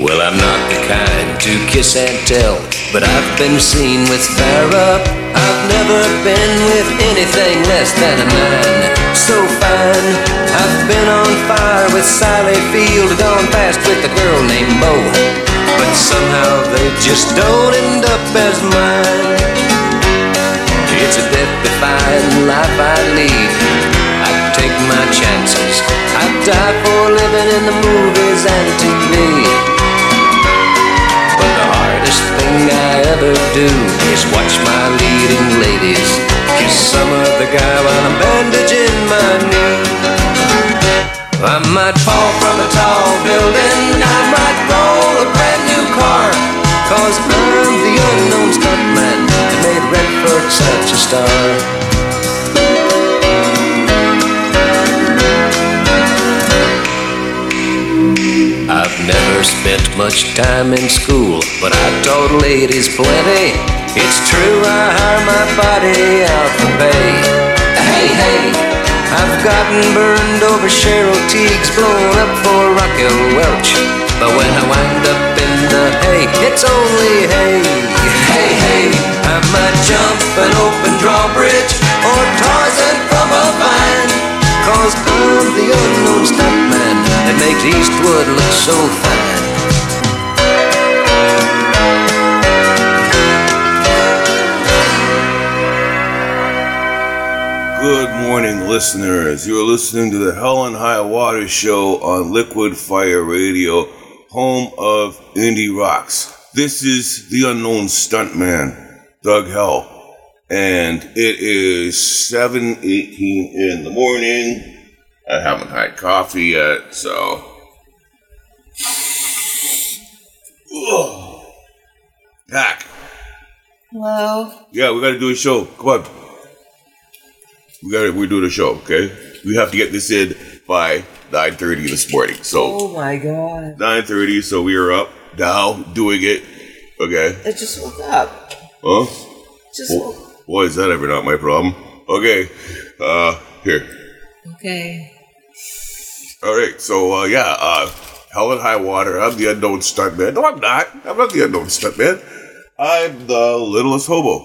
Well, I'm not the kind to kiss and tell, but I've been seen with fire up. I've never been with anything less than a 9. So fine, I've been on fire with Sally Field, gone past with a girl named Bo, but somehow they just don't end up as mine. It's a death-defying life I lead. I'd take my chances. I'd die for living in the movies and TV. But the hardest thing I ever do is watch my leading ladies kiss some other guy while I'm bandaging my knee. I might fall from a tall building, I might roll a brand new car, 'cause I'm the unknown stuntman that made Redford such a star. I've never spent much time in school, but I taught ladies plenty. It's true, I hire my body out for pay. Hey, hey, I've gotten burned over Cheryl Teagues, blown up for Raquel Welch, but when I wind up in the hay, it's only hay. Hey, hey, I might jump an open drawbridge or Tarzan from a vine, 'cause I'm the unknown stuntman that makes Eastwood look so fine. Good morning, listeners. You're listening to the Hell and High Water Show on Liquid Fire Radio, home of indie rocks. This is the unknown stuntman, Doug Hell, and it is 7:18 in the morning. I haven't had coffee yet, so... Hack. Hello? Yeah, we gotta do a show. Come on. We're doing a show, okay? We have to get this in by 9:30 this morning. So Oh my god. 9:30, so we are up now doing it. Okay. I just woke up. Huh? Just Well, why is that ever not my problem? Okay. Here. Okay. Alright, so Hell and High Water. I'm the unknown stuntman. No, I'm not. I'm not the unknown stuntman. I'm the littlest hobo.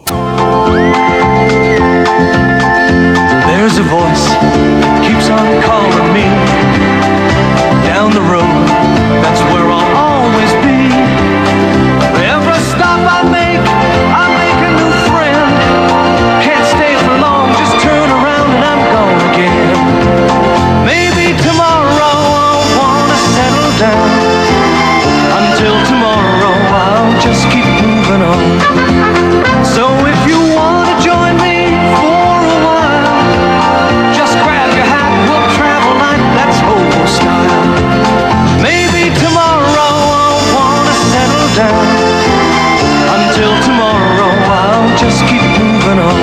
There's a voice that keeps on calling me down the road, that's where I'll always be. Every stop I make a new friend. Can't stay for long, just turn around and I'm gone again. Maybe tomorrow I'll wanna settle down. Until tomorrow I'll just keep moving on. So if you wanna join me for a while, just grab your hat, we'll travel like that's old style. Maybe tomorrow I'll wanna settle down. Until tomorrow I'll just keep moving on.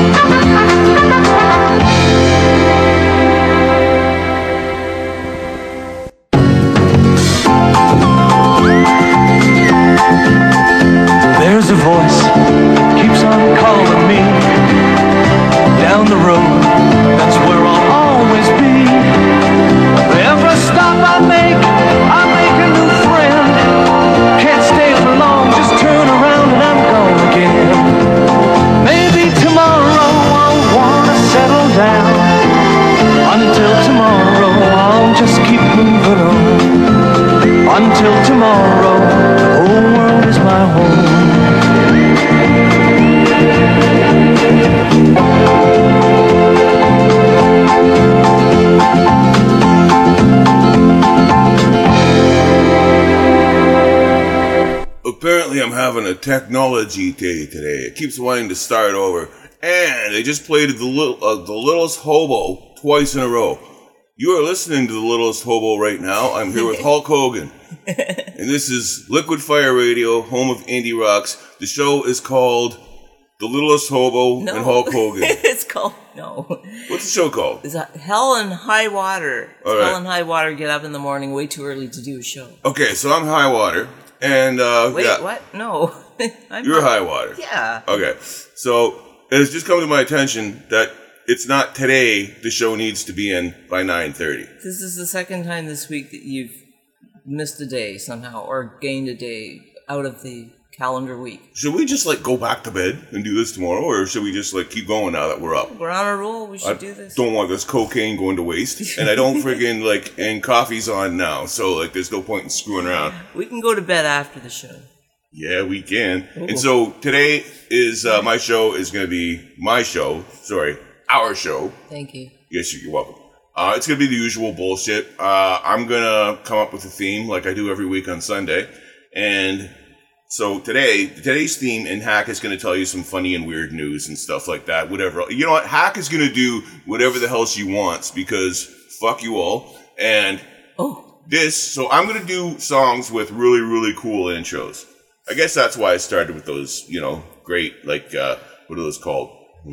There's a voice that keeps on calling me down the road, that's where I'll always be. Every stop I make a new friend. Can't stay for long, just turn around and I'm gone again. Maybe tomorrow I'll wanna settle down. Until tomorrow I'll just keep moving on. Until tomorrow, the whole world is my home. Apparently I'm having a technology day today. It keeps wanting to start over. And they just played the Littlest Hobo twice in a row. You are listening to the Littlest Hobo right now. I'm here with Hulk Hogan. And this is Liquid Fire Radio, home of indie rocks. The show is called The Littlest Hobo and Hulk Hogan. It's called, no. What's the show called? It's Hell and High Water. It's All right. Hell and High Water, get up in the morning, way too early to do a show. Okay, so I'm High Water. And, Wait, yeah. what? No. You're High Water. Yeah. Okay, so it has just come to my attention that it's not today the show needs to be in by 9:30. This is the second time this week that you've missed a day somehow or gained a day out of the calendar week. Should we just like go back to bed and do this tomorrow, or should we just like keep going now that we're up? We're on a roll. We should do this. Don't want this cocaine going to waste, and I don't friggin' like. And coffee's on now, so like, there's no point in screwing around. We can go to bed after the show. Yeah, we can. Ooh. And so today is my show is going to be our show. Thank you. Yes, you're welcome. It's going to be the usual bullshit. I'm going to come up with a theme like I do every week on Sunday, and so today's theme, and Hack is going to tell you some funny and weird news and stuff like that, whatever. You know what? Hack is going to do whatever the hell she wants because fuck you all. And so I'm going to do songs with really, really cool intros. I guess that's why I started with those, great, like, what are those called?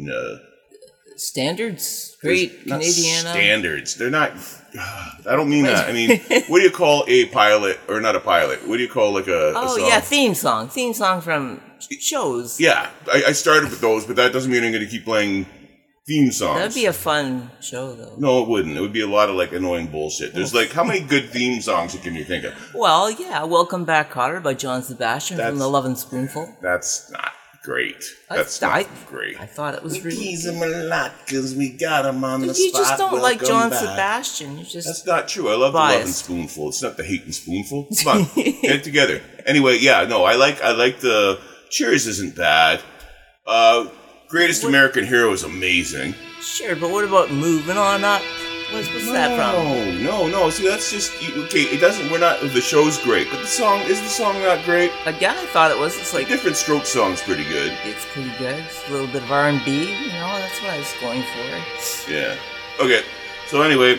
Standards? Great Canadian. Standards. They're not. I don't mean that. I mean, what do you call a pilot, or not a pilot? What do you call like a song? Yeah, theme song. Theme song from shows. Yeah, I started with those, but that doesn't mean I'm going to keep playing theme songs. That'd be a fun show, though. No, it wouldn't. It would be a lot of like annoying bullshit. There's like, how many good theme songs can you think of? Well, yeah, Welcome Back, Kotter by John Sebastian from The Lovin' Spoonful. That's not great. That's not great. I thought it was really tease him a lot because we got him on the spot. You just don't like John Sebastian. That's not true. I love The Lovin' Spoonful. It's not the Hatin' Spoonful. Come on, get it together. Anyway, yeah, no, I like the Cheers isn't bad. Greatest American Hero is amazing. Sure, but what about Moving On Up? What's that from? No. See, that's just okay. It doesn't. We're not. The show's great, but the song not great. Again, I thought it was. It's like Different Strokes song's pretty good. It's pretty good. It's a little bit of R&B. That's what I was going for. Yeah. Okay. So anyway.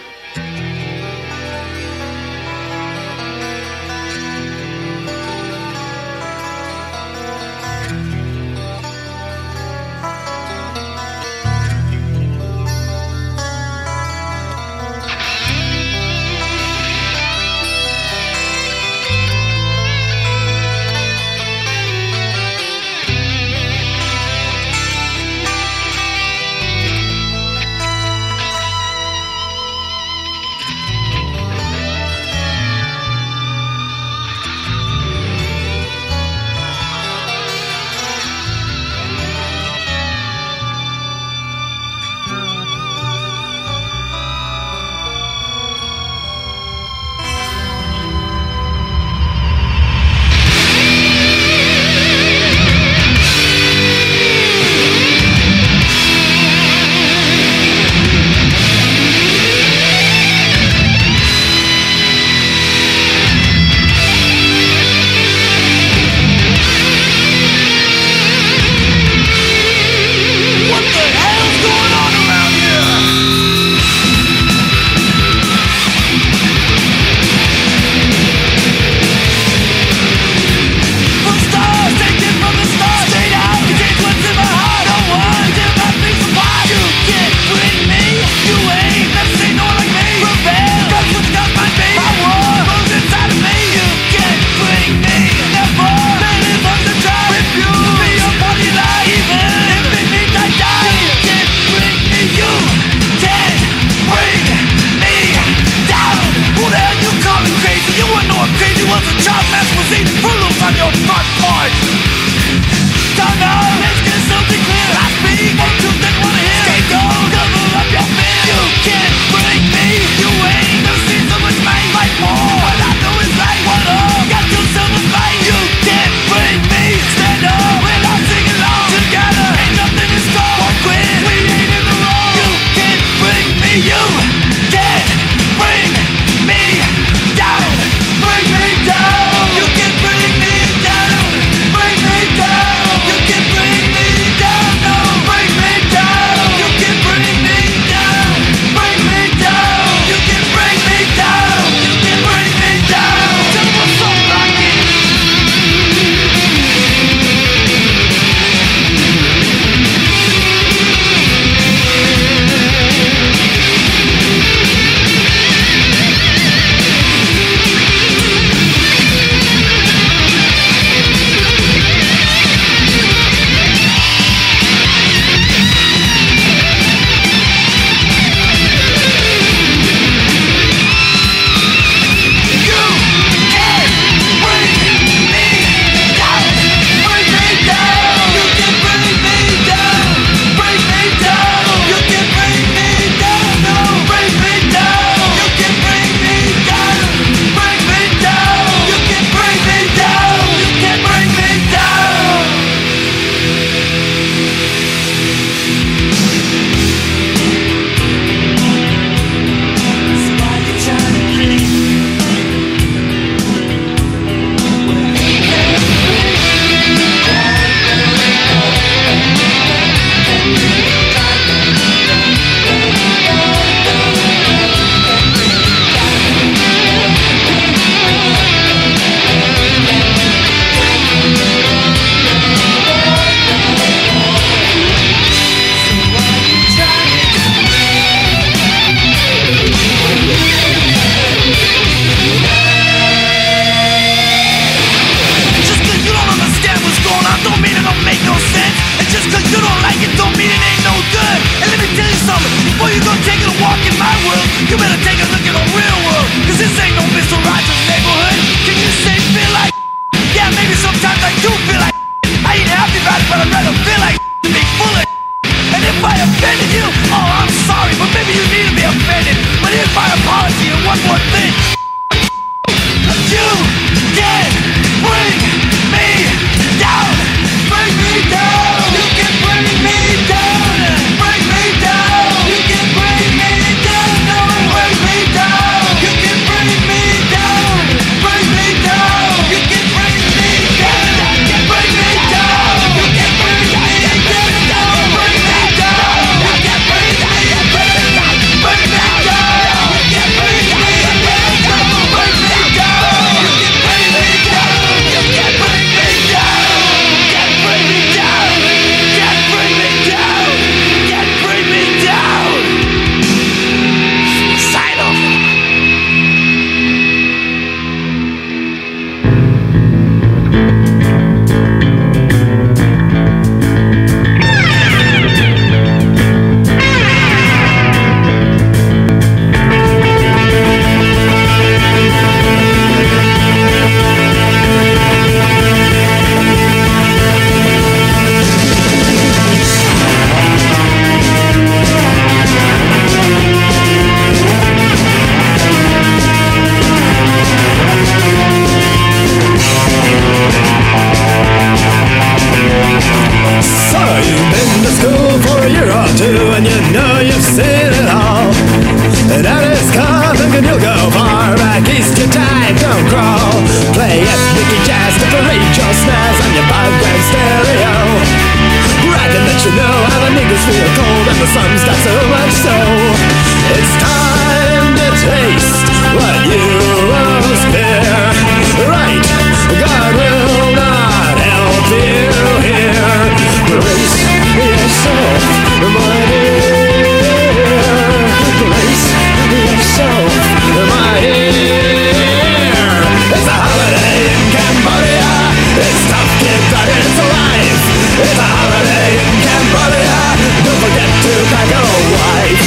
all. Play ethnic jazz to parade your snares on your 5-grand stereo. Bragging that you know how the niggas feel cold and the sun's got so much so. It's time to taste what you most fear. Right, God will not help you here. Brace yourself, my dear. Brace yourself, my dear. It's a holiday in Cambodia. It's tough, kid, but it's alive. It's a holiday in Cambodia. Don't forget to pack a wife.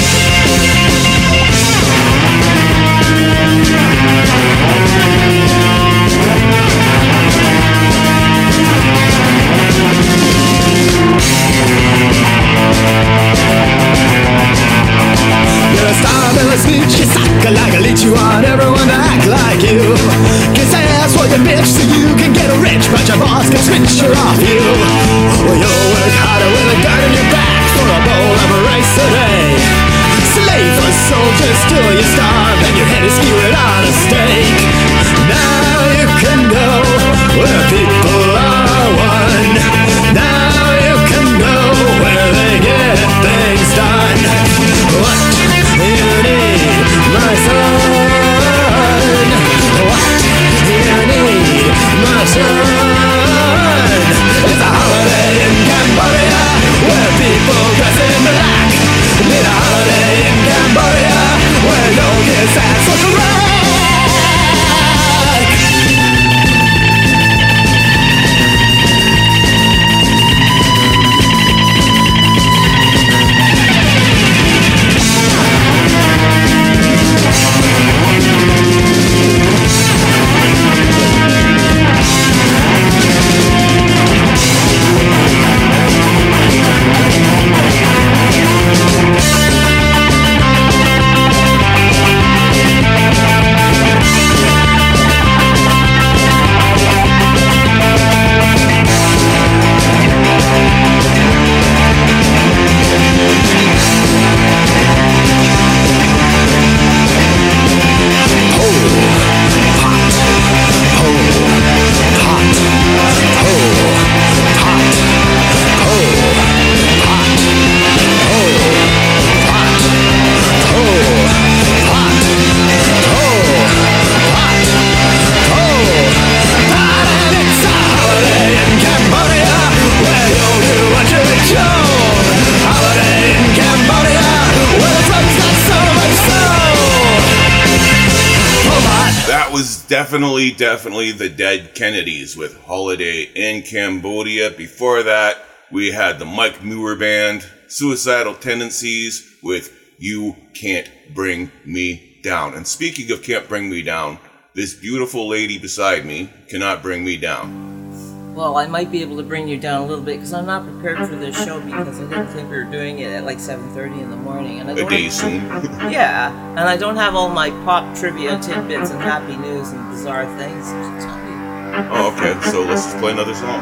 You're a star, Billy Speech. You suck like a leech. You want everyone to act like you. Kiss ass for your bitch so you can get rich, but your boss can switch her off you. Well, you'll work harder with a gun in your back for a bowl of rice a day. Slave for soldiers till you starve and your head is skewered on a stake. Now you can go where people are one. Now you can go where they get things done. What you need, my son? What you need, my son? It's a holiday in Cambodia where people dress in black. Need a holiday in Cambodia where no kids act for crack. Definitely the Dead Kennedys with Holiday in Cambodia. Before that, we had the Mike Muir Band, Suicidal Tendencies with You Can't Bring Me Down. And speaking of Can't Bring Me Down, this beautiful lady beside me cannot bring me down. Well, I might be able to bring you down a little bit because I'm not prepared for this show because I didn't think we were doing it at like 7:30 in the morning. And I don't A day soon. Yeah, and I don't have all my pop trivia tidbits and happy news and bizarre things to tell you. Oh, okay. So let's just play another song.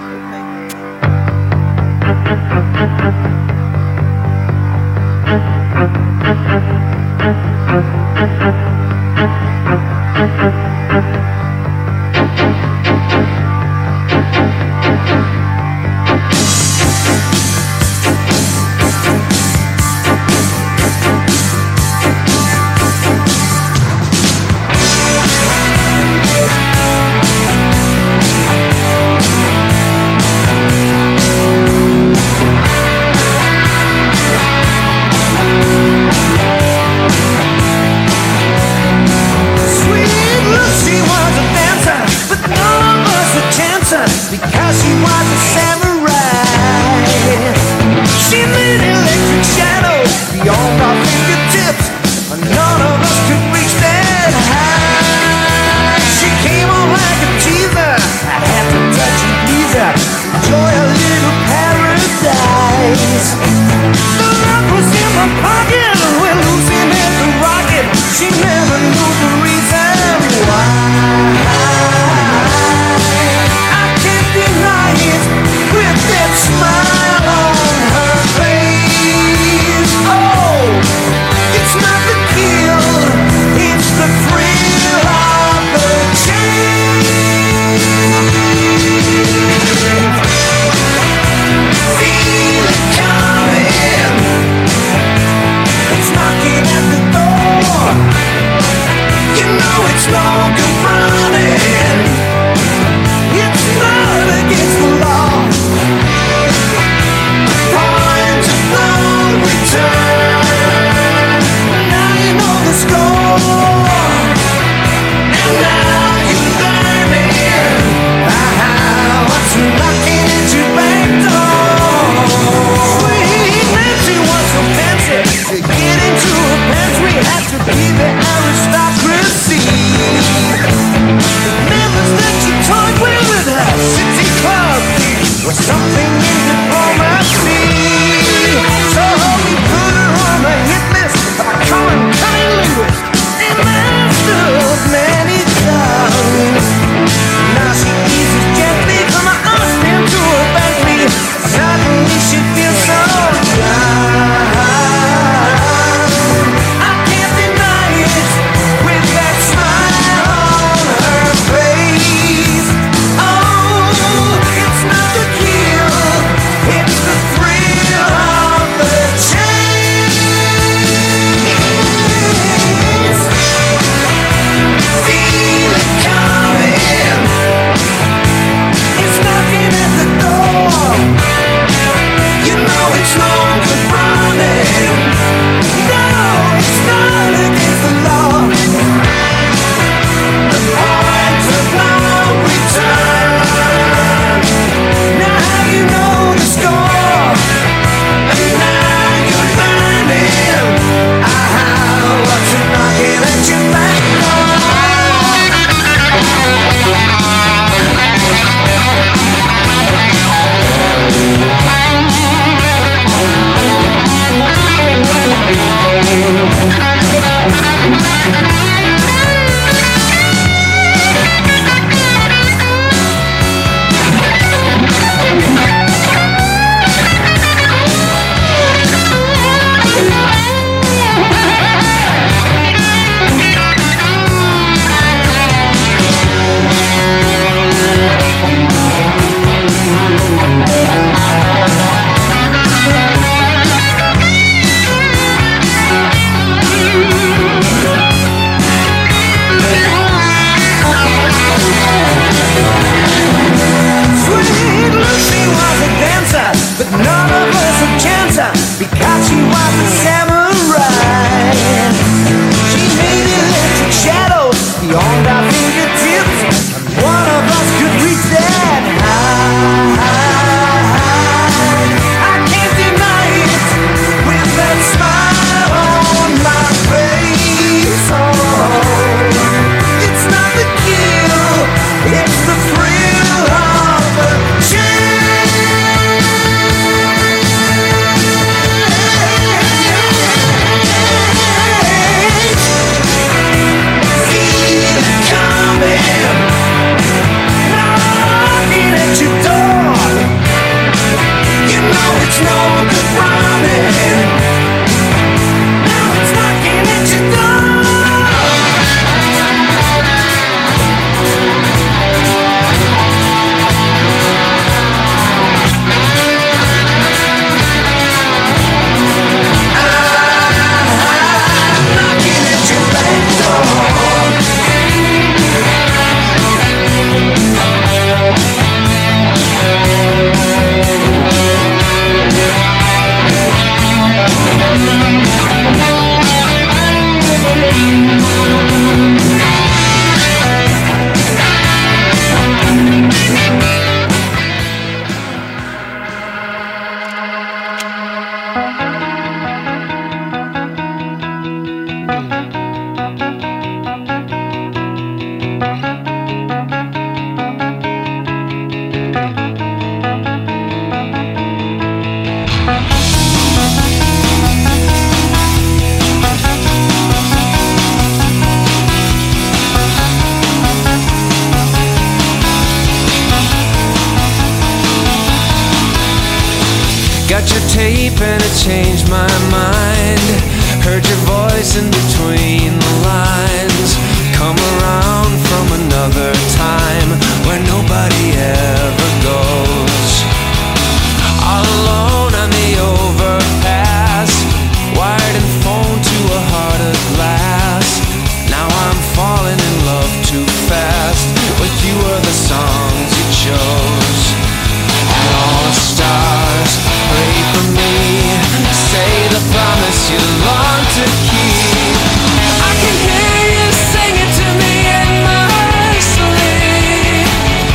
Got your tape and it changed my mind. Heard your voice in between the lines. Come around from another time where nobody ever goes. All alone on the overpass, wired and phone to a heart of glass. Now I'm falling in love too fast. With you are the songs you chose. And all the stars pray for me. Say the promise you long to keep. I can hear you sing it to me in my sleep.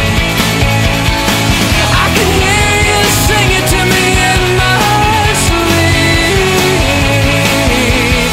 I can hear you sing it to me in my sleep.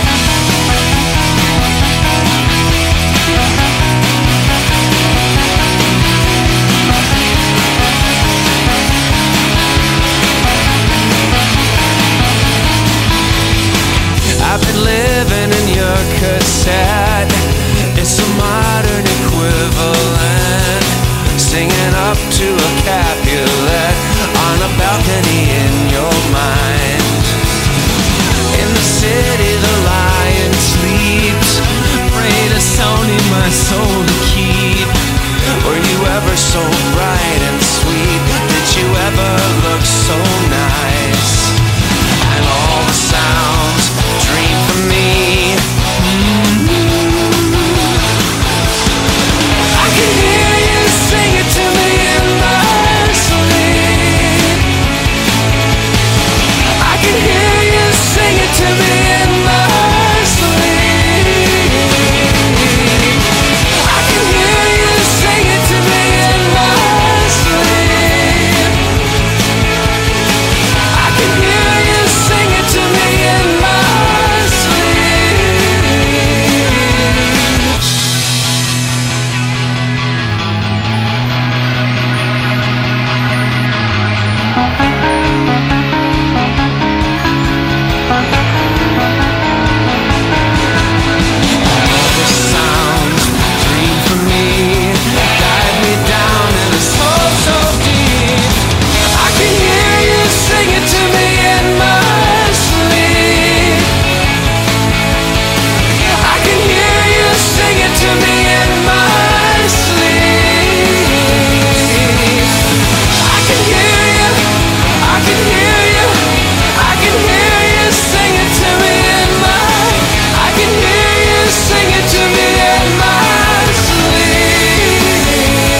I've been living in your cassette. It's a modern equivalent. Singing up to a Capulet on a balcony in your mind. In the city the lion sleeps. Pray to Sony my soul to keep. Were you ever so bright and sweet? Did you ever look so nice? And all the sounds dream for me. I can hear you sing it to me in my sleep. I can hear you sing it to me in my sleep. I can hear you sing it to me in my sleep. I can hear you sing it to me in my sleep. All the sounds dream for me, guide me down in a soul so deep. I can hear you sing it to me in my sleep. I can hear you sing it to me in my sleep. I can hear you, I can hear you, I can hear you sing it to me in my, I can hear you sing it to me in my sleep.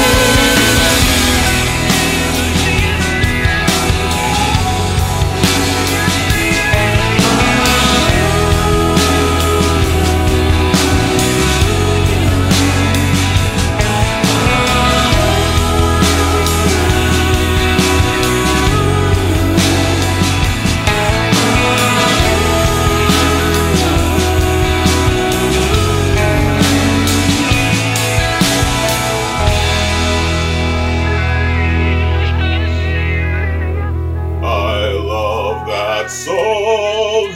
I love that song.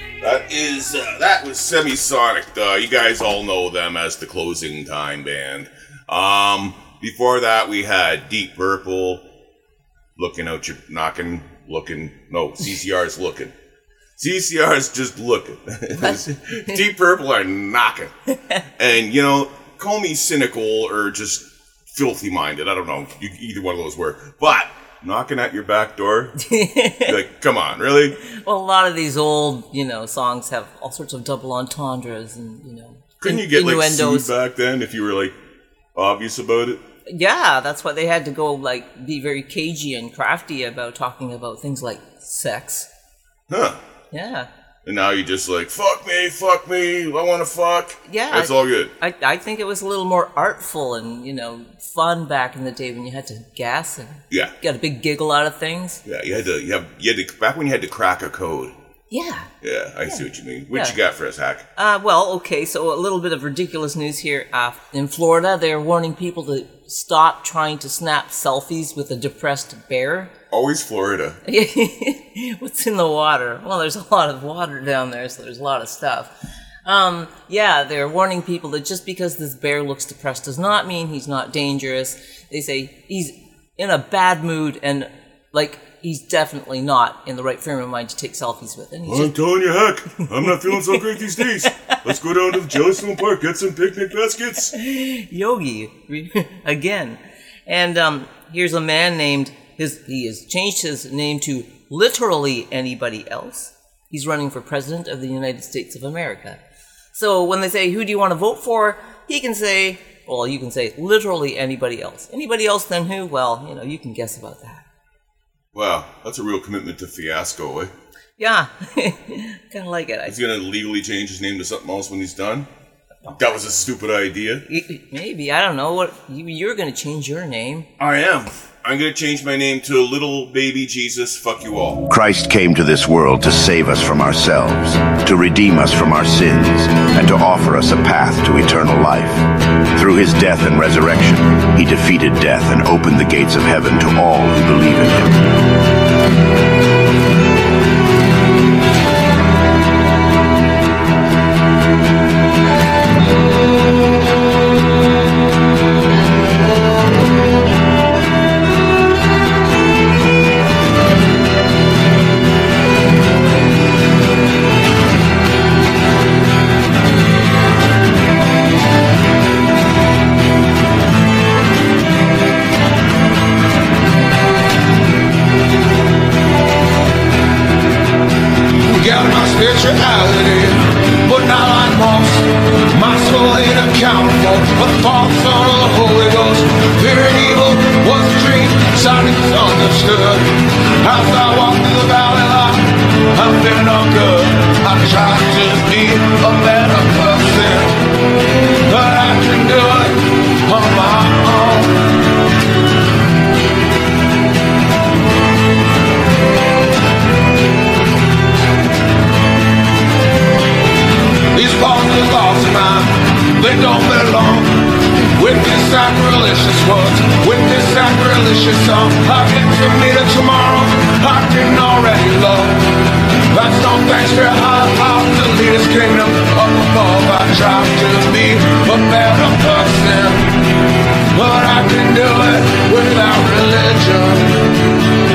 That was Semisonic. You guys all know them as the Closing Time Band. Before that we had Deep Purple, Looking Out Your Knocking, Looking. No, CCR's Looking. CCR's just looking. Deep Purple are knocking. And you know, call me cynical or just filthy minded. I don't know. Either one of those work. But knocking at your back door, like, come on, really? Well, a lot of these old, songs have all sorts of double entendres and, Couldn't you get like innuendos. sued back then if you were like obvious about it? Yeah, that's why they had to go be very cagey and crafty about talking about things like sex. Huh. Yeah. And now you just like, fuck me, I want to fuck. Yeah. It's all good. I think it was a little more artful and, fun back in the day when you had to gas and get a big giggle out of things. Yeah, you had to back when you had to crack a code. Yeah. Yeah, I see what you mean. What you got for us, Hack? Well, okay, so a little bit of ridiculous news here. In Florida, they're warning people to stop trying to snap selfies with a depressed bear. Always Florida. What's in the water? Well, there's a lot of water down there, so there's a lot of stuff. They're warning people that just because this bear looks depressed does not mean he's not dangerous. They say he's in a bad mood and like, he's definitely not in the right frame of mind to take selfies with. And he's I'm telling you, heck, I'm not feeling so great these days. Let's go down to the Jellystone Park, get some picnic baskets. Yogi, again. And here's a man named, he has changed his name to literally anybody else. He's running for president of the United States of America. So when they say, who do you want to vote for? He can say, well, you can say literally anybody else. Anybody else then who? Well, you can guess about that. Wow, that's a real commitment to fiasco, eh? Yeah, kind of like it. He's going to legally change his name to something else when he's done? That was a stupid idea. Maybe, I don't know. What you're going to change your name. I am. I'm going to change my name to Little Baby Jesus, fuck you all. Christ came to this world to save us from ourselves, to redeem us from our sins, and to offer us a path to eternal life. Through his death and resurrection, he defeated death and opened the gates of heaven to all who believe in him. Spirituality, but now I'm lost. My soul ain't accountable for the false son of the Holy Ghost. Fear and evil was a dream, silence understood. As I walk through the valley light, I'm feeling all good. I try to be a better person, but I can do it on my own. These positive thoughts of mine, they don't belong with this sacrilegious words, with this sacrilegious song. I get to meet it tomorrow, I didn't already love. That's no thanks to how to lead his kingdom up above. I try to be a better person, but I can do it without religion.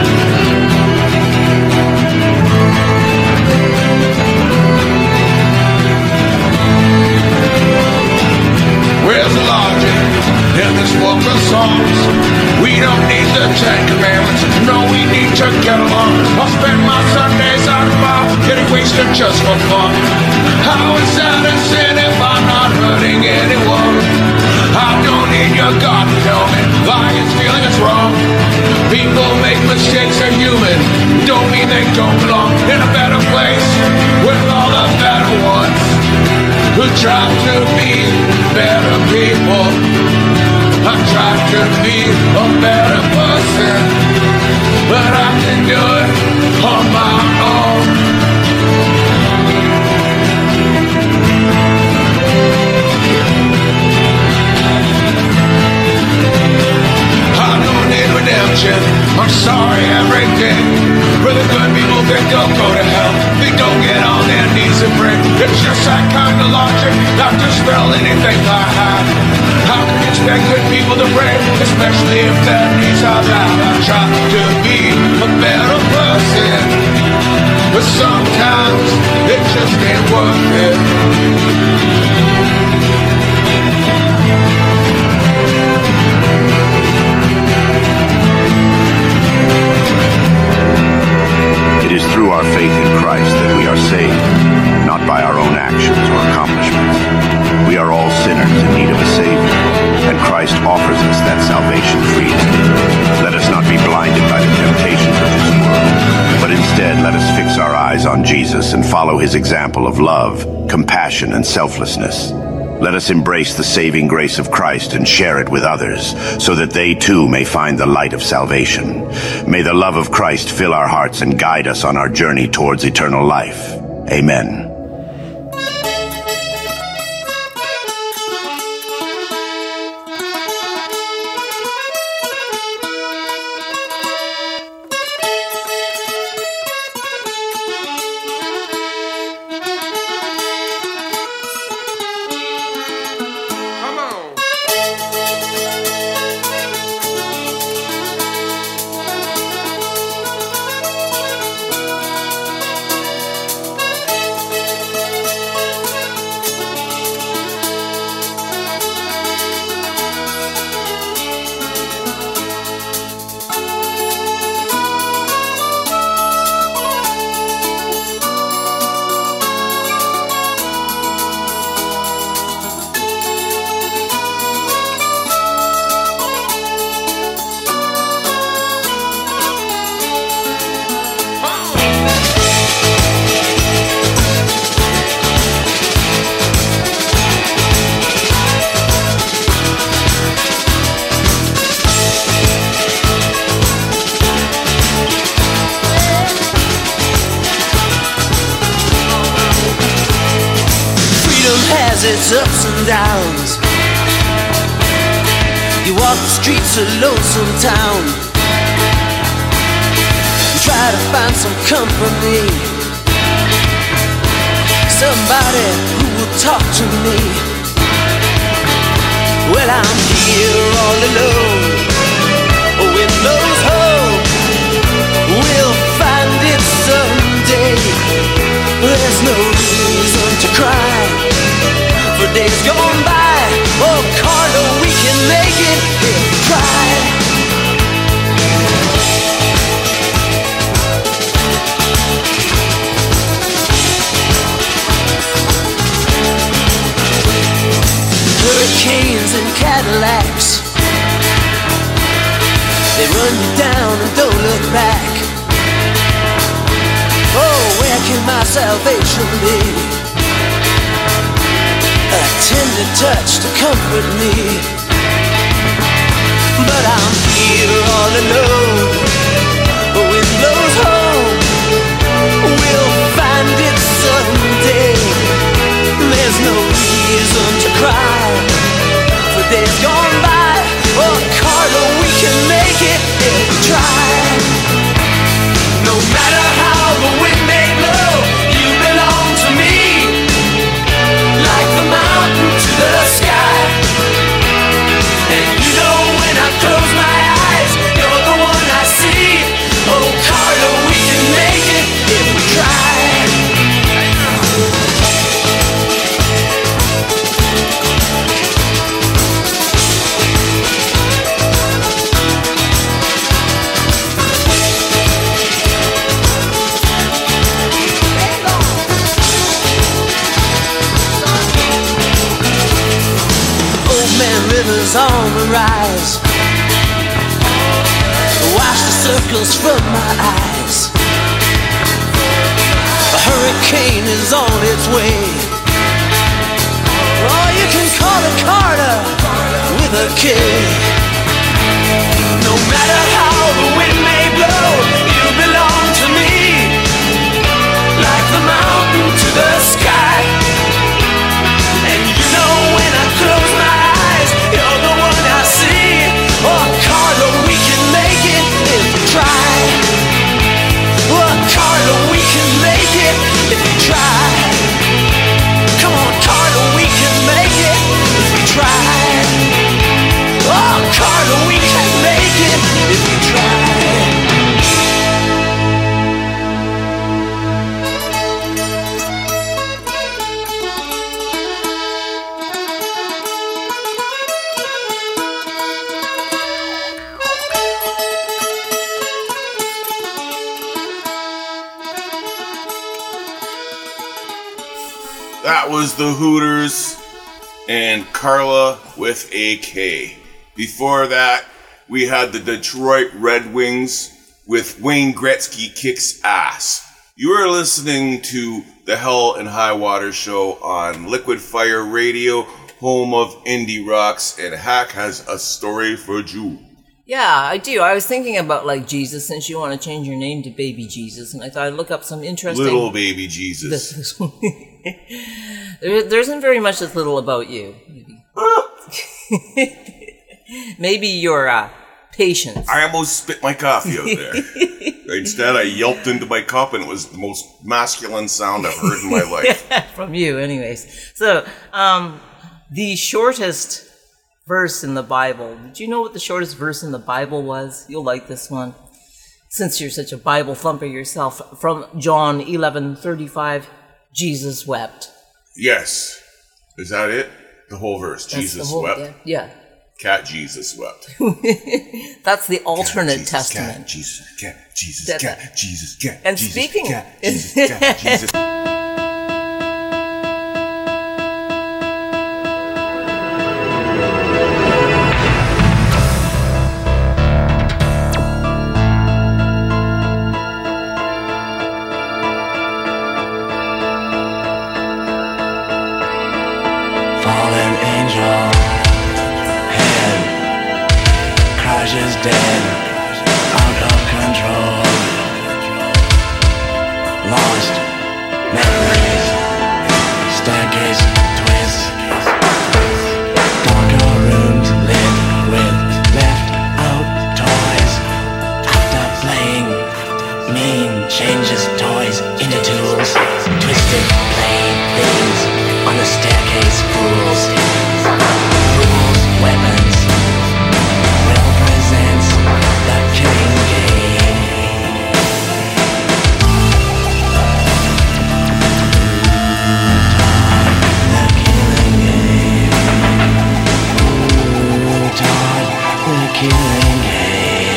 Where's the logic in this book of songs? We don't need the Ten Commandments, no, we need to get along. I'll spend my Sundays out of the bar, getting wasted just for fun. How is that a sin if I'm not hurting anyone? I don't need your God to tell me lying's feeling is wrong. People make mistakes, they're human, don't mean they don't belong in a better place with all the better ones who try to be better people. I try to be a better person, but I can do it on my own. I don't need redemption, I'm sorry every day. For the good people that don't go to hell, they don't get on their knees and pray. It's just that kind of logic not to spell anything I have. How can you expect good people to pray, especially if their knees are loud? I try to be a better person, but sometimes it just ain't worth it. It is through our faith in Christ that we are saved, not by our own actions or accomplishments. We are all sinners in need of a Savior, and Christ offers us that salvation freely. Let us not be blinded by the temptations of this world, but instead let us fix our eyes on Jesus and follow his example of love, compassion, and selflessness. Let us embrace the saving grace of Christ and share it with others, so that they too may find the light of salvation. May the love of Christ fill our hearts and guide us on our journey towards eternal life. Amen. has its ups and downs. You walk the streets of lonesome town, you try to find some company, somebody who will talk to me. Well, I'm here all alone, windows home, we'll find it someday. There's no reason to cry for days gone by. Oh, Carlo, we can make it if we try. Hurricanes and Cadillacs, they run you down and don't look back. Oh, where can my salvation be? A tender touch to comfort me. But I'm here all alone, wind blows home, we'll find it someday. There's no reason to cry for days gone by. Oh, Carlo, we can make it if we try. No matter how the wind may blow, you belong to me, like the mountain to the sky. And you know when I close my eyes, you're the one I see. Oh, Carlo, we can make it if we try. Rivers on the rise, wash the circles from my eyes. A hurricane is on its way. Oh, you can call it Carter with a K. No matter how the wind may blow, you belong to me, like the mountain to the sky. And you know when I close my eyes, you're the one I see. Oh, Carlo, we can make it if we try. Oh, Carlo, we can make it if we try. Come on, Carlo, we can make it if we try. Oh, Carlo, we can make it if we try. That was the Hooters and Carla with a K. Before that, we had the Detroit Red Wings with Wayne Gretzky Kicks Ass. You are listening to the Hell and High Water show on Liquid Fire Radio, home of indie rocks, and Hack has a story for you. Yeah, I do. I was thinking about, like, Jesus, since you want to change your name to Baby Jesus, and I thought I'd look up some interesting... Little Baby Jesus. There isn't very much that's little about you. Maybe your patience. I almost spit my coffee out there. Instead, I yelped into my cup, and it was the most masculine sound I've heard in my life. From you, anyways. So, the shortest verse in the Bible. Did you know what the shortest verse in the Bible was? You'll like this one, since you're such a Bible thumper yourself. From John 11:35, Jesus wept. Yes. Is that it? The whole verse. That's Jesus the whole, wept. Yeah. Cat Jesus wept. That's the alternate cat, Jesus, testament. Cat, Jesus, cat, Jesus, That's cat, Jesus, cat, And Jesus, speaking... cat, Jesus, cat, Jesus. Fallen angel, head, crashes dead, out of control. Lost memories, staircase twists. killing game.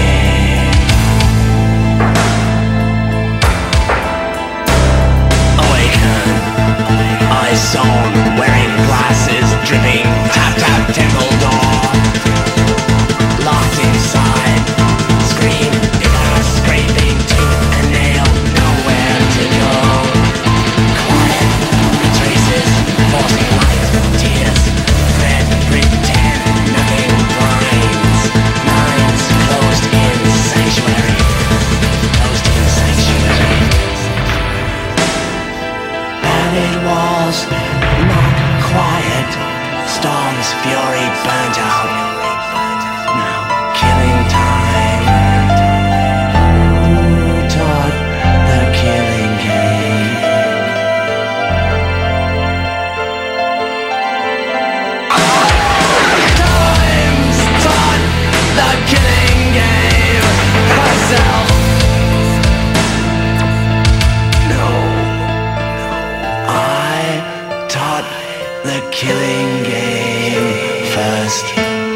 Awaken, eyes on, wearing glasses, dripping, tap tap temple door. Locked inside, scream, scraping tooth and nail, nowhere to go. Quiet, traces, forcing light, tears, red, pretend, nothing blinds. Minds closed in sanctuary, closed in sanctuary. Padded walls, not quiet, storm's fury burnt out. Now killing time. Who taught the killing game? Times taught the killing game. Myself. No. I taught the killing game first.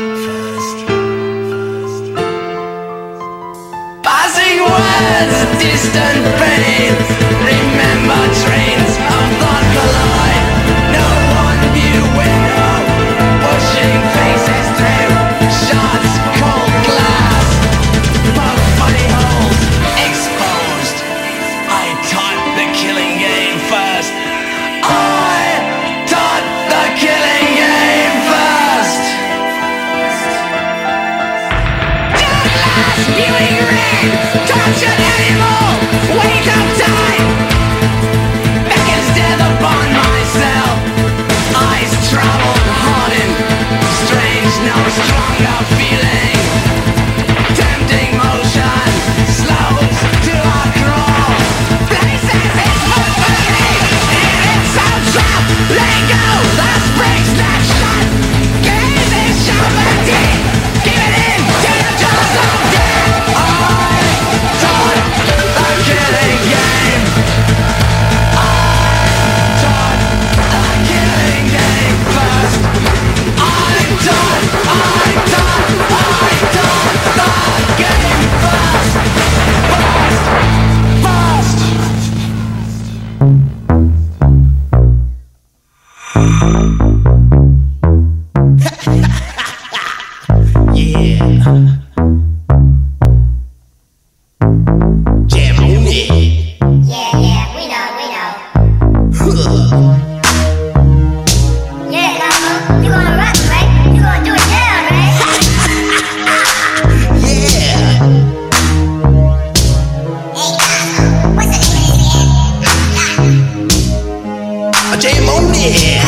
Passing words, distant pain. Remember trains of thought collide. No one view window, pushing faces through shards, cold glass. But funny holes exposed. I taught the killing game first. I taught the killing game first. Spewing rain, tortured animal, wake up time. Beckons death upon myself. Eyes troubled, hardened, strange, no stronger feeling. Tempting motion, slows to a crawl. Places is fulfilling, it's so trap. Let go, the spring snap shut. Gaze is sharper deep, give it in to the jaws of death. I taught the killing game. I taught the killing game first. I taught the game yeah. Jam on it. Yeah, we know. Yeah, Lama, you gonna rock, right? You gonna do it now, right? Yeah. Hey, Lama, what's the name of Jam on it.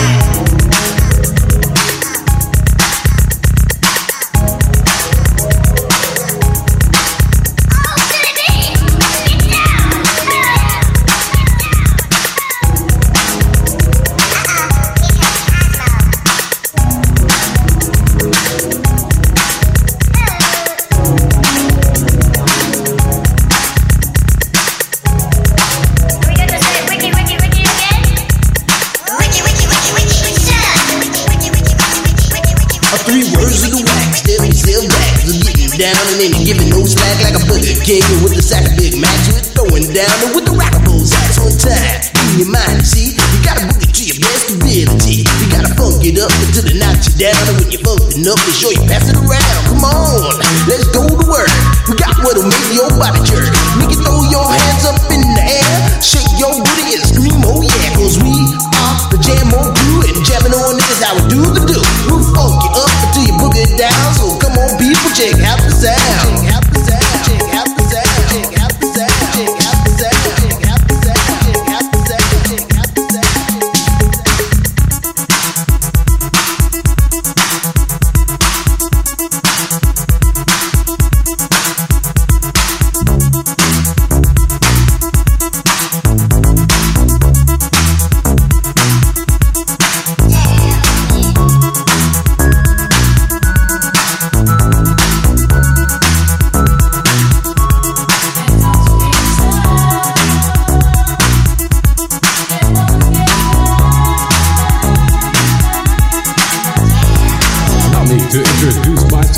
Down and ain't giving no slack like a Burger King with the sack of Big Macs. You're throwing down and with the rockables ass on time. In your mind, see, you gotta book it to your best ability. You gotta funk it up until it knocks you down. And when you're funkin' up, make sure you pass it around. Come on, let's go to work. We got what'll make your body jerk. Make you throw your hands up in the air, shake your booty and scream, oh yeah. Cause we are the Jam On Crew, and jamming on is how we do the do. We'll funk you up until you book it down. So come on, people, check out the sound. Check out the sound. Check out the sound. Check out the sound. Check out the sound. Check out the sound. Check out the sound. Check out the sound.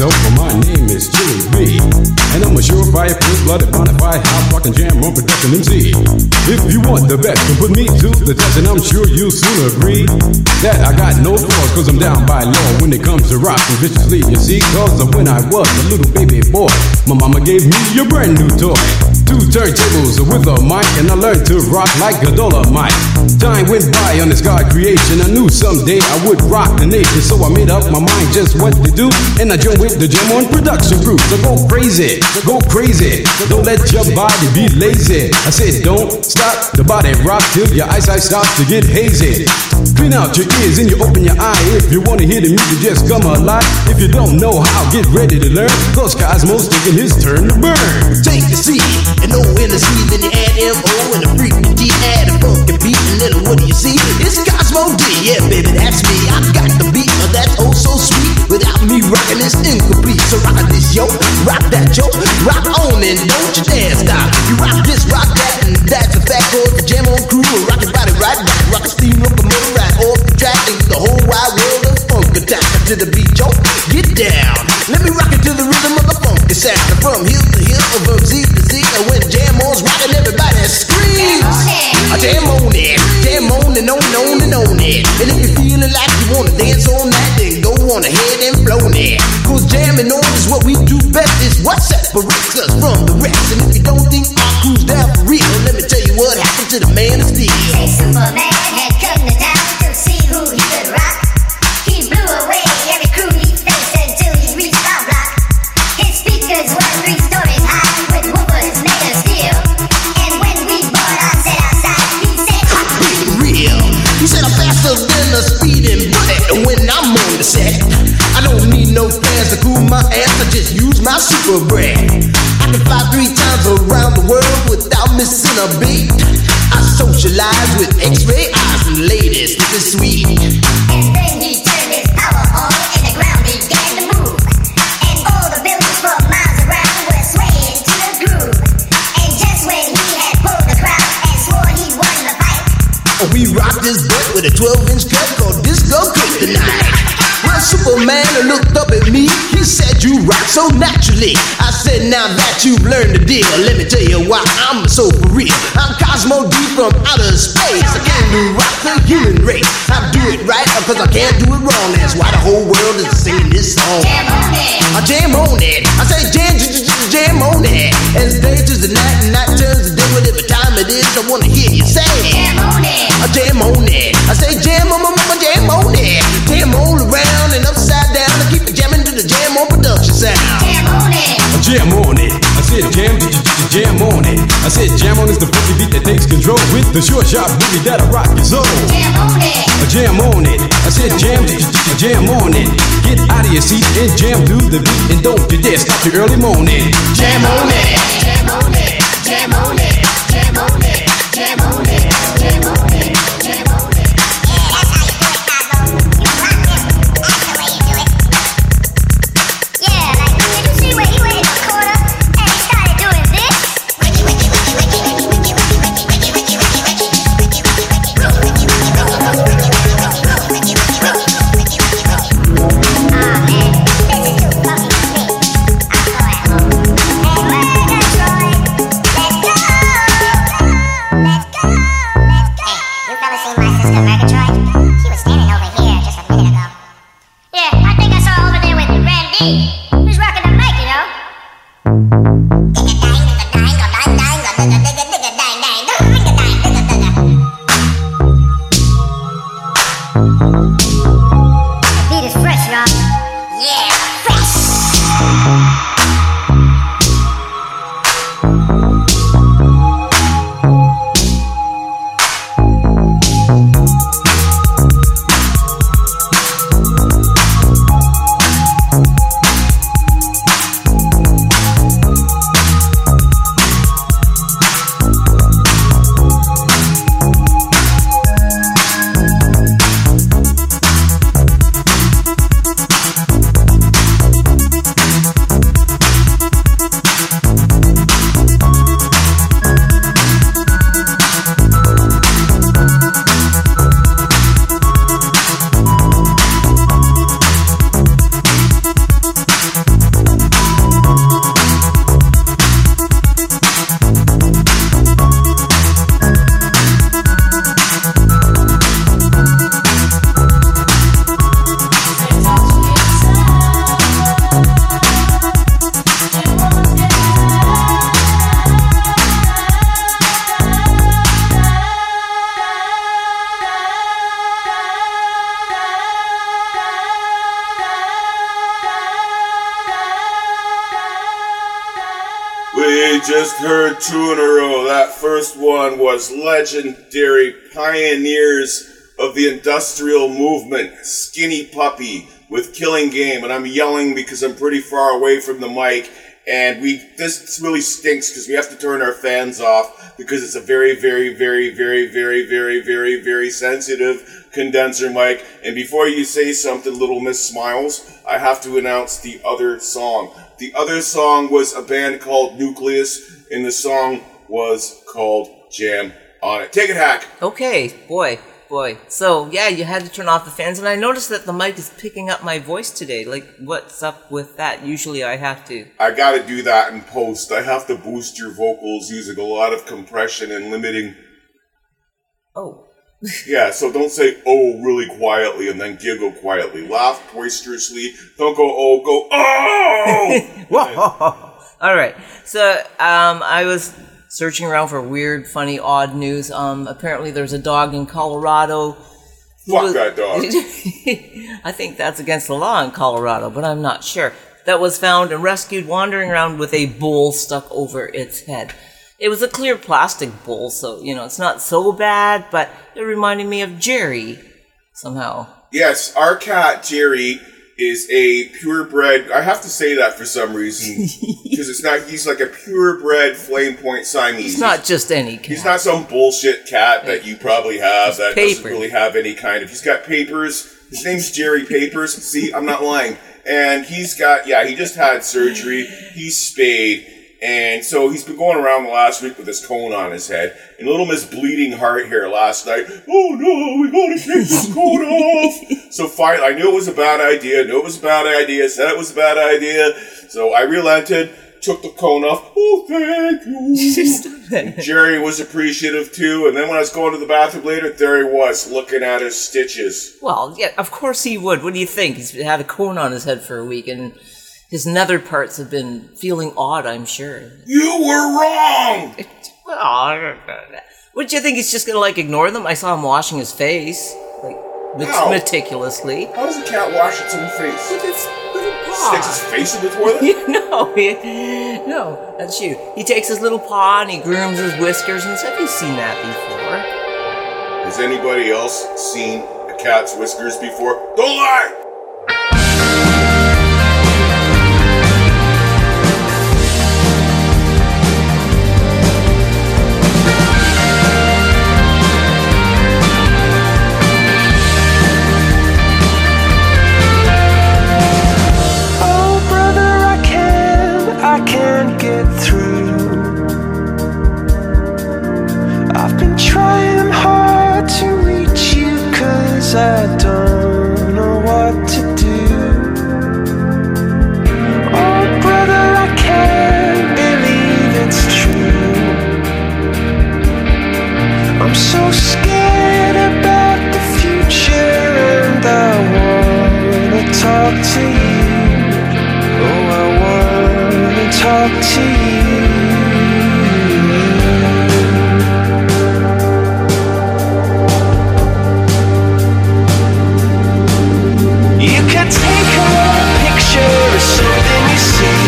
myself, but my name is Chili B. And I'm a surefire, full-blooded, bonafide, hot rockin' jam on production MC. If you want the best, then put me to the test, and I'm sure you'll soon agree that I got no flaws, cause I'm down by law when it comes to rockin' viciously. You see, cause of when I was a little baby boy, my mama gave me a brand new toy. 2 turntables with a mic, and I learned to rock like a Dolomite. Time went by on this God creation. I knew someday I would rock the nation, so I made up my mind just what to do, and I joined with the Jam On production crew. So go crazy, don't let your body be lazy. I said don't stop the body rock till your eyesight starts to get hazy. Clean out your ears and you open your eye. If you wanna hear the music, just come alive. If you don't know how, get ready to learn, cause Cosmo's taking his turn to burn. Take the C and O in the C, then you add M-O and the freaking D, add a funky beat, and then what do you see? It's Cosmo D, yeah baby, that's me. I got the beat, that's oh so sweet. Without me rocking, it's incomplete. So rock this yo, rock that yo, rock on and don't you dare stop. You rock this, rock that, and that's a fact. Cause the Jam On crew will rock your body right back. Rock a steam locomotive right off the track, and the whole wide world of funk attack. To the beat, yo, get down. Let me rock it to the rhythm of the funky sound. From hill to hill, from Z to Z, and when Jam On's rocking, everybody screams. Jam on it, jam on and on and on it. And if you're feeling like you wanna dance on that, then go on ahead and flow it. Cause jamming on is what we do best. It's what separates us from the rest. And if you don't think our crew's down for real, let me tell you what happened to the man of steel. Say Superman had come to town to see who he could rock. He blew away every crew he faced until he reached our block. His speakers were 3 stories high with woofers made of steel. And when we bought our set outside, he said, real. He said I'm faster than a speeding bullet when I'm on the set. I don't need no fans to cool my ass, I just use my super breath. I can fly 3 times around the world without missing a beat. I socialize with X-ray eyes and ladies, this is sweet. and then he turned his power on and the ground began to move. And all the buildings for miles around were swaying to the groove. And just when he had pulled the crowd and swore he won the fight, We rock this butt with a 12-inch cut called Disco Kryptonite. Well, Superman looked up at me, he said you rock so naturally. I said now that you've learned the deal, let me tell you why I'm so for real. I'm Cosmo D from outer space. I came to rock the human race. I do it right cause I can't do it wrong. That's why the whole world is singing this song. jam on it. I jam on it. I say jam on it. As day turns to night and night turns to day, whatever time it is, I wanna hear you say Jam on it. I jam on it. I say jam on jam on it. Jam all around and upside down. I keep it jamming to the Jam On production sound. Jam on it. Jam on it. I said jam on it. I said jam on is the funky beat that takes control with the short sharp boogie that'll rock your soul. Jam on it. Jam on it. I said jam on it. Get out of your seat and jam to the beat, and don't you dare stop your early morning. Jam on it. Jam on it. Jam on it. Jam on it. Jam on it. Jam on it. Jam on it. Yeah, that's how you do it, Cosmo. You rock this. That's the way you do it. Yeah, like, did you see where he went in the corner and he started doing this? Wiki, wiki, wiki, wiki, wiki, wiki, wiki, wiki, wiki, wiki, wiki, wiki. Roll, wiki, wiki, roll, roll, wiki, wiki, roll, roll, wiki, wiki, roll, roll, wiki, wiki, roll. Ah, man, this is too funky for me. I'm going home. Hey, Murgatroyd, let's go! Let's go! Let's go! Hey, you fellas seen my sister Murgatroyd? She was standing over here just a minute ago. Yeah, I think I saw her over there with Randy. Who's rocking the mic, you know? The beat is fresh, y'all. Yeah, fresh. just heard two in a row. That first one was legendary pioneers of the industrial movement, Skinny Puppy with Killing Game. And I'm yelling because I'm pretty far away from the mic. And this really stinks because we have to turn our fans off because it's a very, very, very, very, very, very, very, very sensitive condenser mic. And before you say something, Little Miss Smiles, I have to announce the other song. The other song was a band called Nucleus, and the song was called Jam on It. Take it, Hack. Okay, boy. So, yeah, you had to turn off the fans, and I noticed that the mic is picking up my voice today. Like, what's up with that? Usually I have to. I gotta do that in post. I have to boost your vocals using a lot of compression and limiting. Oh. Yeah, so don't say "oh" really quietly and then giggle quietly. Laugh boisterously. Don't go "oh," go "oh." All right. So I was searching around for weird, funny, odd news. Apparently, there's a dog in Colorado. Fuck that dog. I think that's against the law in Colorado, but I'm not sure. That was found and rescued wandering around with a bowl stuck over its head. It was a clear plastic bowl, so, it's not so bad, but it reminded me of Jerry, somehow. Yes, our cat, Jerry, is a purebred, I have to say that for some reason, because he's like a purebred Flame Point Siamese. He's not just any cat. He's not some bullshit cat that you probably have that doesn't paper. really have any kind of, he's got papers, his name's Jerry Papers, see, I'm not lying, and he just had surgery, he's spayed, and so he's been going around the last week with this cone on his head. And Little Miss Bleeding Heart here last night. Oh no, we gotta take this cone off. So finally, I knew it was a bad idea. Said it was a bad idea. So I relented, took the cone off. Oh, thank you. And Jerry was appreciative too. And then when I was going to the bathroom later, there he was, looking at his stitches. Well, yeah, of course he would. What do you think? He's had a cone on his head for a week, and his nether parts have been feeling odd, I'm sure. You were wrong! What do you think? He's just gonna, ignore them? I saw him washing his face, meticulously. How does a cat wash its own face? With its little paw. Sticks his face in the toilet? No, that's you. He takes his little paw and he grooms his whiskers and stuff. Have you seen that before? Has anybody else seen a cat's whiskers before? Don't lie! I can't get through. I've been trying hard to reach you, 'cause I don't know what to do. Oh brother, I can't believe it's true. I'm so scared about the future, and I wanna talk to you. Oh, I wanna talk to you. You can take a picture of something you see.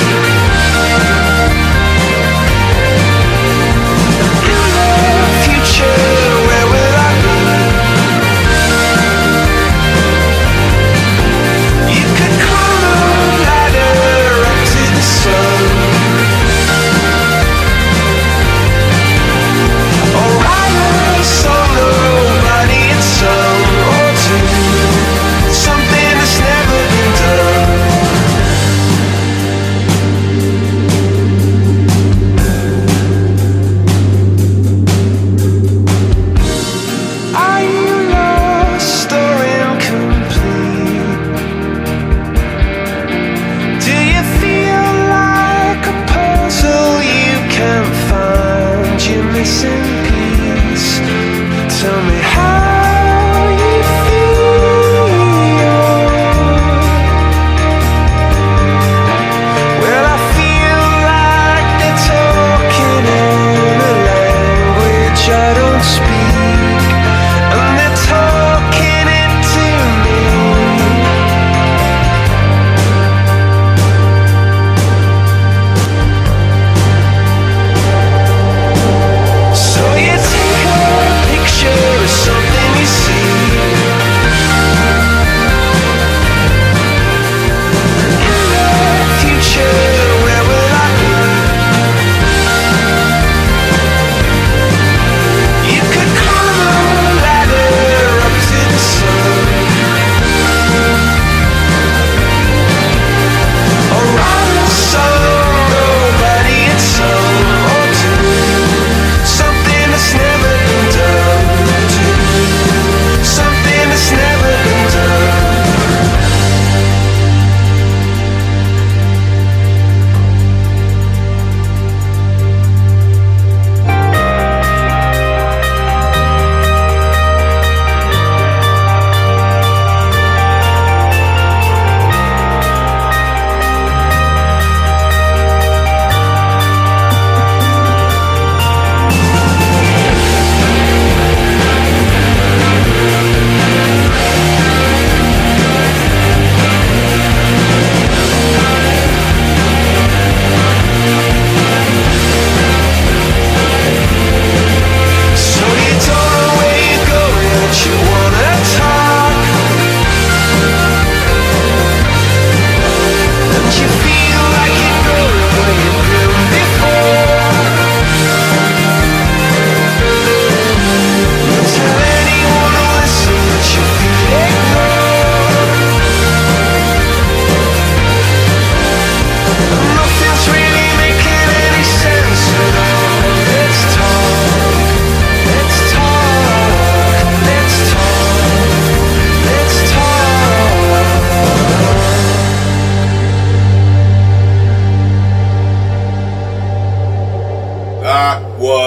In the future, where will I be? You could climb a ladder up to the sun, or write a song of nobody and song, or do something that's never been done. Are you lost or incomplete? Do you feel like a puzzle you can't find your missing piece? Tell me how you feel. Well, I feel like they're talking in a language I don't speak, and they're talking it to me.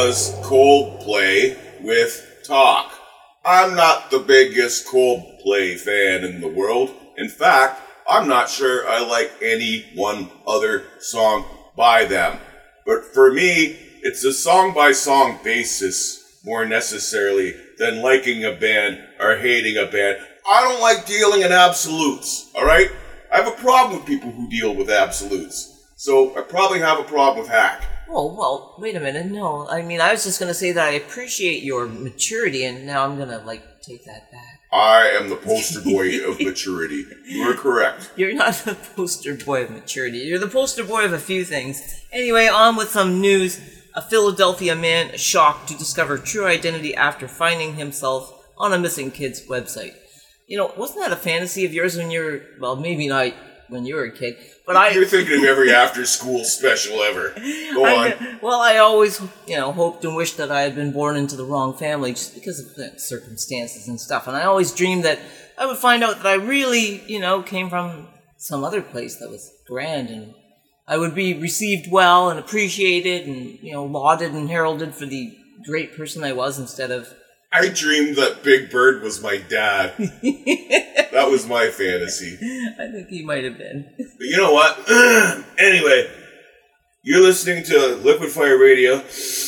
was Coldplay with Talk. I'm not the biggest Coldplay fan in the world. In fact, I'm not sure I like any one other song by them. But for me, it's a song-by-song basis more necessarily than liking a band or hating a band. I don't like dealing in absolutes, alright? I have a problem with people who deal with absolutes. So I probably have a problem with Hack. Oh, well, wait a minute. No, I mean, I was just going to say that I appreciate your maturity, and now I'm going to, take that back. I am the poster boy of maturity. You are correct. You're not the poster boy of maturity. You're the poster boy of a few things. Anyway, on with some news. A Philadelphia man is shocked to discover true identity after finding himself on a missing kid's website. You know, wasn't that a fantasy of yours when you were, well, maybe not when you were a kid, but You're thinking of every after-school special ever. Go on. Well, I always, hoped and wished that I had been born into the wrong family just because of the circumstances and stuff. And I always dreamed that I would find out that I really, came from some other place that was grand, and I would be received well and appreciated and, lauded and heralded for the great person I was instead of... I dreamed that Big Bird was my dad. That was my fantasy. I think he might have been. But you know what? Anyway, you're listening to Liquid Fire Radio,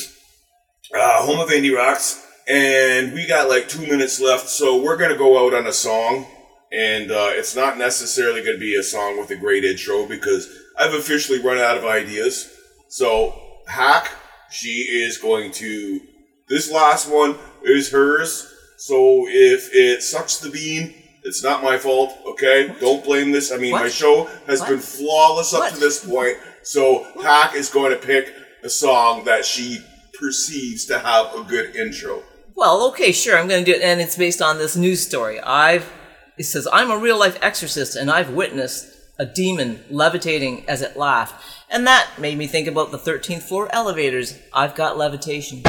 home of indie rocks, and we got 2 minutes left, so we're going to go out on a song, and it's not necessarily going to be a song with a great intro because I've officially run out of ideas. So, Hack, she is going to... This last one is hers, so if it sucks the bean, it's not my fault, okay? Don't blame this. I mean, my show has been flawless up to this point, so Hack is going to pick a song that she perceives to have a good intro. Well, okay, sure, I'm going to do it, and it's based on this news story. It says, I'm a real-life exorcist, and I've witnessed a demon levitating as it laughed. And that made me think about the 13th floor elevators. I've got levitation.